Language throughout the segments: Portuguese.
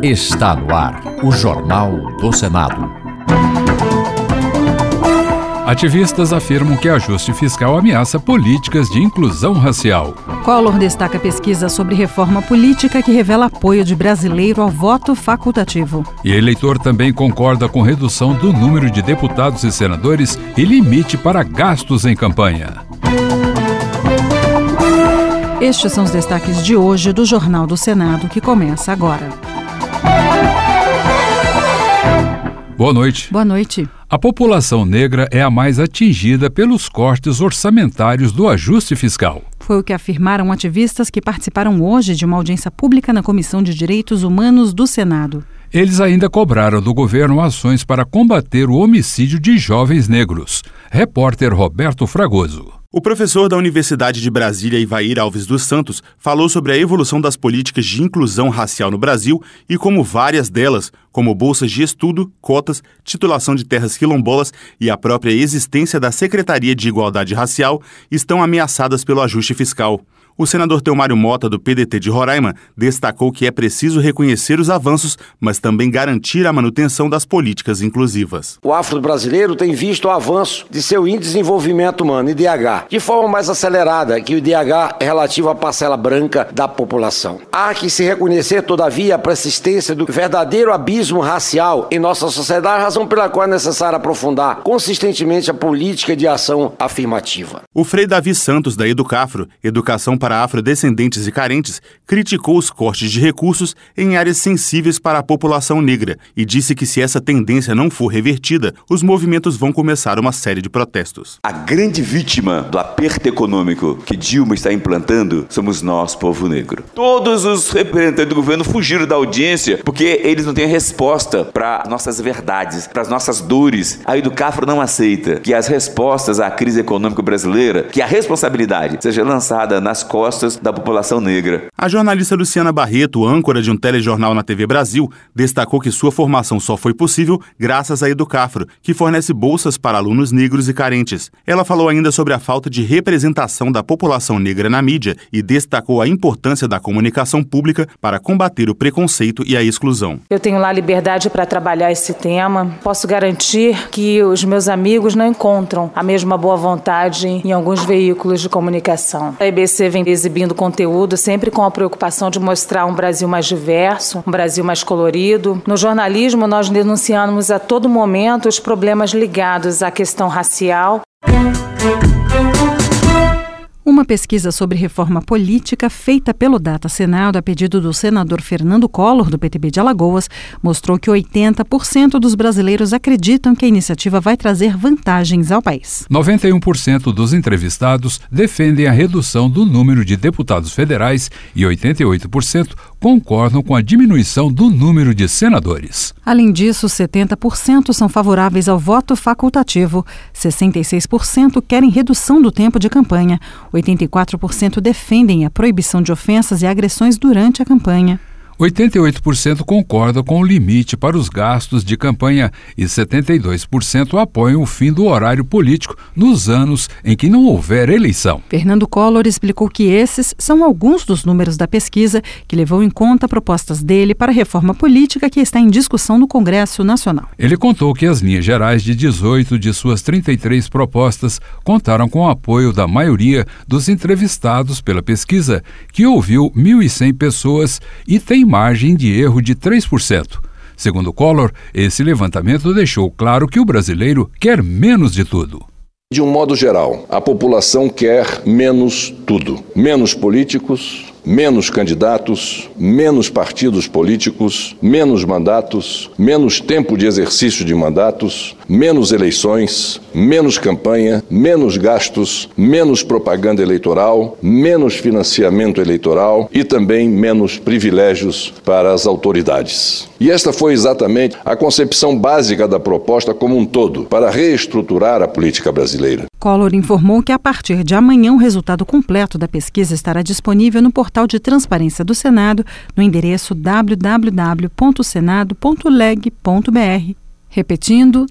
Está no ar o Jornal do Senado. Ativistas afirmam que ajuste fiscal ameaça políticas de inclusão racial. Collor destaca pesquisa sobre reforma política que revela apoio de brasileiro ao voto facultativo. E eleitor também concorda com redução do número de deputados e senadores e limite para gastos em campanha. Estes são os destaques de hoje do Jornal do Senado, que começa agora. Boa noite. Boa noite. A população negra é a mais atingida pelos cortes orçamentários do ajuste fiscal. Foi o que afirmaram ativistas que participaram hoje de uma audiência pública na Comissão de Direitos Humanos do Senado. Eles ainda cobraram do governo ações para combater o homicídio de jovens negros. Repórter Roberto Fragoso. O professor da Universidade de Brasília, Ivair Alves dos Santos, falou sobre a evolução das políticas de inclusão racial no Brasil e como várias delas, como bolsas de estudo, cotas, titulação de terras quilombolas e a própria existência da Secretaria de Igualdade Racial, estão ameaçadas pelo ajuste fiscal. O senador Teomário Mota, do PDT de Roraima, destacou que é preciso reconhecer os avanços, mas também garantir a manutenção das políticas inclusivas. O afro-brasileiro tem visto o avanço de seu Índice de Desenvolvimento Humano, IDH, de forma mais acelerada que o IDH é relativo à parcela branca da população. Há que se reconhecer, todavia, a persistência do verdadeiro abismo racial em nossa sociedade, razão pela qual é necessário aprofundar consistentemente a política de ação afirmativa. O Frei Davi Santos, da Educafro, Educação para afrodescendentes e carentes, criticou os cortes de recursos em áreas sensíveis para a população negra e disse que se essa tendência não for revertida, os movimentos vão começar uma série de protestos. A grande vítima do aperto econômico que Dilma está implantando somos nós, povo negro. Todos os representantes do governo fugiram da audiência porque eles não têm resposta para nossas verdades, para as nossas dores. A Educafro não aceita que as respostas à crise econômica brasileira, que a responsabilidade seja lançada nas costas da população negra. A jornalista Luciana Barreto, âncora de um telejornal na TV Brasil, destacou que sua formação só foi possível graças à Educafro, que fornece bolsas para alunos negros e carentes. Ela falou ainda sobre a falta de representação da população negra na mídia e destacou a importância da comunicação pública para combater o preconceito e a exclusão. Eu tenho lá liberdade para trabalhar esse tema. Posso garantir que os meus amigos não encontram a mesma boa vontade em alguns veículos de comunicação. A EBC vem exibindo conteúdo sempre com a preocupação de mostrar um Brasil mais diverso, um Brasil mais colorido. No jornalismo, nós denunciamos a todo momento os problemas ligados à questão racial. Uma pesquisa sobre reforma política feita pelo Data Senado a pedido do senador Fernando Collor, do PTB de Alagoas, mostrou que 80% dos brasileiros acreditam que a iniciativa vai trazer vantagens ao país. 91% dos entrevistados defendem a redução do número de deputados federais e 88% concordam com a diminuição do número de senadores. Além disso, 70% são favoráveis ao voto facultativo, 66% querem redução do tempo de campanha, 84% defendem a proibição de ofensas e agressões durante a campanha. 88% concordam com o limite para os gastos de campanha e 72% apoiam o fim do horário político nos anos em que não houver eleição. Fernando Collor explicou que esses são alguns dos números da pesquisa que levou em conta propostas dele para a reforma política que está em discussão no Congresso Nacional. Ele contou que as linhas gerais de 18 de suas 33 propostas contaram com o apoio da maioria dos entrevistados pela pesquisa, que ouviu 1.100 pessoas e tem margem de erro de 3%. Segundo Collor, esse levantamento deixou claro que o brasileiro quer menos de tudo. De um modo geral, a população quer menos tudo. Menos políticos, menos candidatos, menos partidos políticos, menos mandatos, menos tempo de exercício de mandatos, menos eleições, menos campanha, menos gastos, menos propaganda eleitoral, menos financiamento eleitoral e também menos privilégios para as autoridades. E esta foi exatamente a concepção básica da proposta como um todo, para reestruturar a política brasileira. Collor informou que a partir de amanhã o resultado completo da pesquisa estará disponível no portal de transparência do Senado, no endereço www.senado.leg.br. Repetindo,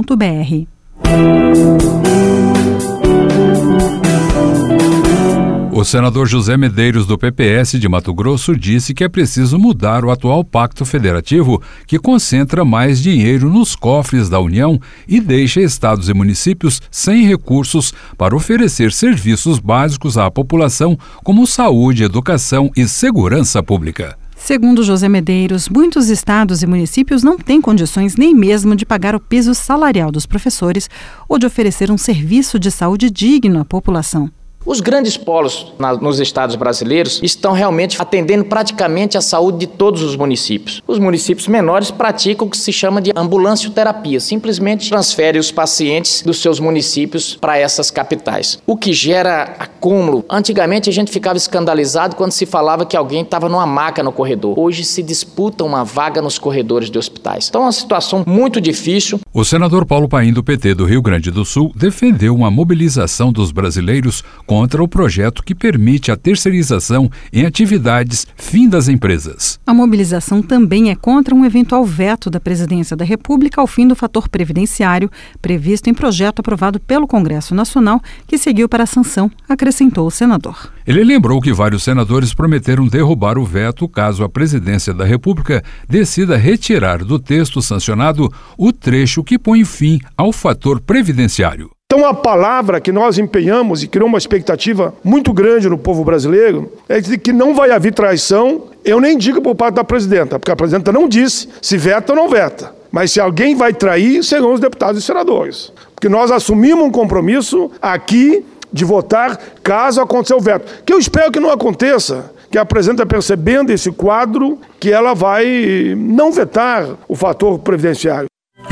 www.senado.leg.br. O senador José Medeiros, do PPS de Mato Grosso, disse que é preciso mudar o atual pacto federativo, que concentra mais dinheiro nos cofres da União e deixa estados e municípios sem recursos para oferecer serviços básicos à população, como saúde, educação e segurança pública. Segundo José Medeiros, muitos estados e municípios não têm condições nem mesmo de pagar o piso salarial dos professores ou de oferecer um serviço de saúde digno à população. Os grandes polos nos estados brasileiros estão realmente atendendo praticamente a saúde de todos os municípios. Os municípios menores praticam o que se chama de ambulancioterapia, simplesmente transfere os pacientes dos seus municípios para essas capitais, o que gera acúmulo. Antigamente a gente ficava escandalizado quando se falava que alguém estava numa maca no corredor. Hoje se disputa uma vaga nos corredores de hospitais. Então é uma situação muito difícil. O senador Paulo Paim, do PT do Rio Grande do Sul, defendeu uma mobilização dos brasileiros contra o projeto que permite a terceirização em atividades fim das empresas. A mobilização também é contra um eventual veto da Presidência da República ao fim do fator previdenciário, previsto em projeto aprovado pelo Congresso Nacional, que seguiu para a sanção, acrescentou o senador. Ele lembrou que vários senadores prometeram derrubar o veto caso a Presidência da República decida retirar do texto sancionado o trecho que põe fim ao fator previdenciário. Então a palavra que nós empenhamos e criou uma expectativa muito grande no povo brasileiro é de que não vai haver traição. Eu nem digo por parte da presidenta, porque a presidenta não disse se veta ou não veta. Mas se alguém vai trair, serão os deputados e senadores. Porque nós assumimos um compromisso aqui de votar caso aconteça o veto. Que eu espero que não aconteça, que a presidenta, percebendo esse quadro, que ela vai não vetar o fator previdenciário.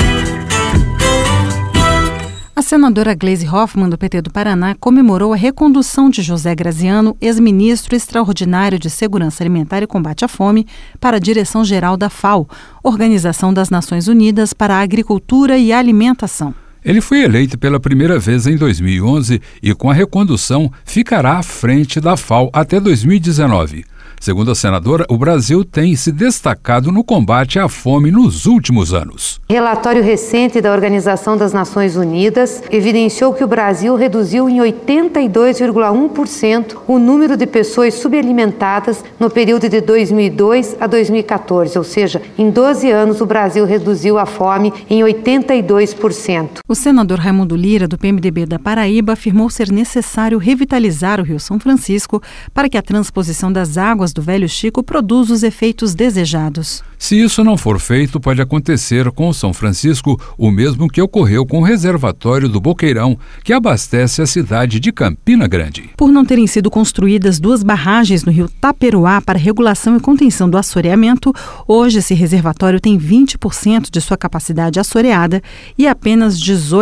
A senadora Gleisi Hoffmann, do PT do Paraná, comemorou a recondução de José Graziano, ex-ministro extraordinário de Segurança Alimentar e Combate à Fome, para a direção-geral da FAO, Organização das Nações Unidas para a Agricultura e Alimentação. Ele foi eleito pela primeira vez em 2011 e, com a recondução, ficará à frente da FAO até 2019. Segundo a senadora, o Brasil tem se destacado no combate à fome nos últimos anos. Relatório recente da Organização das Nações Unidas evidenciou que o Brasil reduziu em 82,1% o número de pessoas subalimentadas no período de 2002 a 2014, ou seja, em 12 anos o Brasil reduziu a fome em 82%. O senador Raimundo Lira, do PMDB da Paraíba, afirmou ser necessário revitalizar o Rio São Francisco para que a transposição das águas do Velho Chico produza os efeitos desejados. Se isso não for feito, pode acontecer com o São Francisco o mesmo que ocorreu com o reservatório do Boqueirão, que abastece a cidade de Campina Grande. Por não terem sido construídas 2 barragens no rio Taperoá para regulação e contenção do assoreamento, hoje esse reservatório tem 20% de sua capacidade assoreada e apenas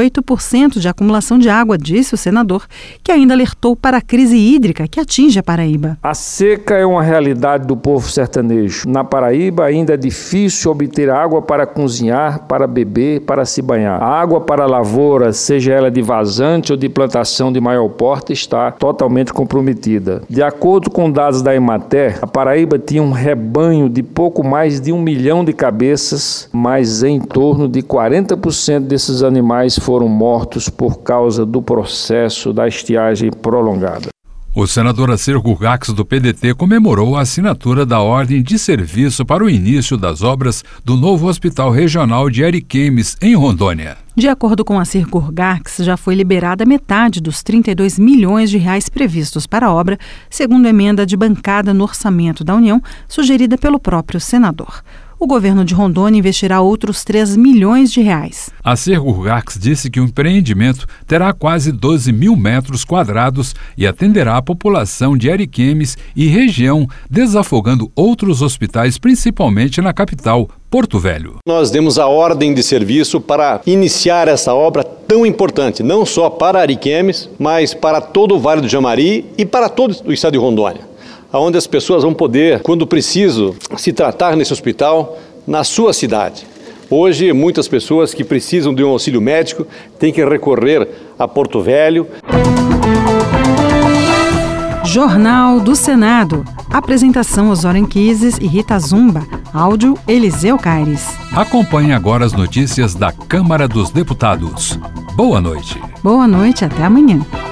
18% de acumulação de água, disse o senador, que ainda alertou para a crise hídrica que atinge a Paraíba. A seca é uma realidade do povo sertanejo. Na Paraíba ainda é difícil obter água para cozinhar, para beber, para se banhar. A água para a lavoura, seja ela de vazante ou de plantação de maior porte, está totalmente comprometida. De acordo com dados da Emater, a Paraíba tinha um rebanho de pouco mais de 1 milhão de cabeças, mas em torno de 40% desses animais foram mortos por causa do processo da estiagem prolongada. O senador Acer Gurgax, do PDT, comemorou a assinatura da ordem de serviço para o início das obras do novo Hospital Regional de Ariquemes, em Rondônia. De acordo com Acer Gurgax, já foi liberada metade dos 32 milhões de reais previstos para a obra, segundo a emenda de bancada no orçamento da União, sugerida pelo próprio senador. O governo de Rondônia investirá outros 3 milhões de reais. Acer Gurgax disse que o empreendimento terá quase 12 mil metros quadrados e atenderá a população de Ariquemes e região, desafogando outros hospitais, principalmente na capital, Porto Velho. Nós demos a ordem de serviço para iniciar essa obra tão importante, não só para Ariquemes, mas para todo o Vale do Jamari e para todo o estado de Rondônia, onde as pessoas vão poder, quando preciso, se tratar nesse hospital na sua cidade. Hoje, muitas pessoas que precisam de um auxílio médico têm que recorrer a Porto Velho. Jornal do Senado. Apresentação Osório Anquises e Rita Zumba. Áudio Eliseu Caires. Acompanhe agora as notícias da Câmara dos Deputados. Boa noite. Boa noite, até amanhã.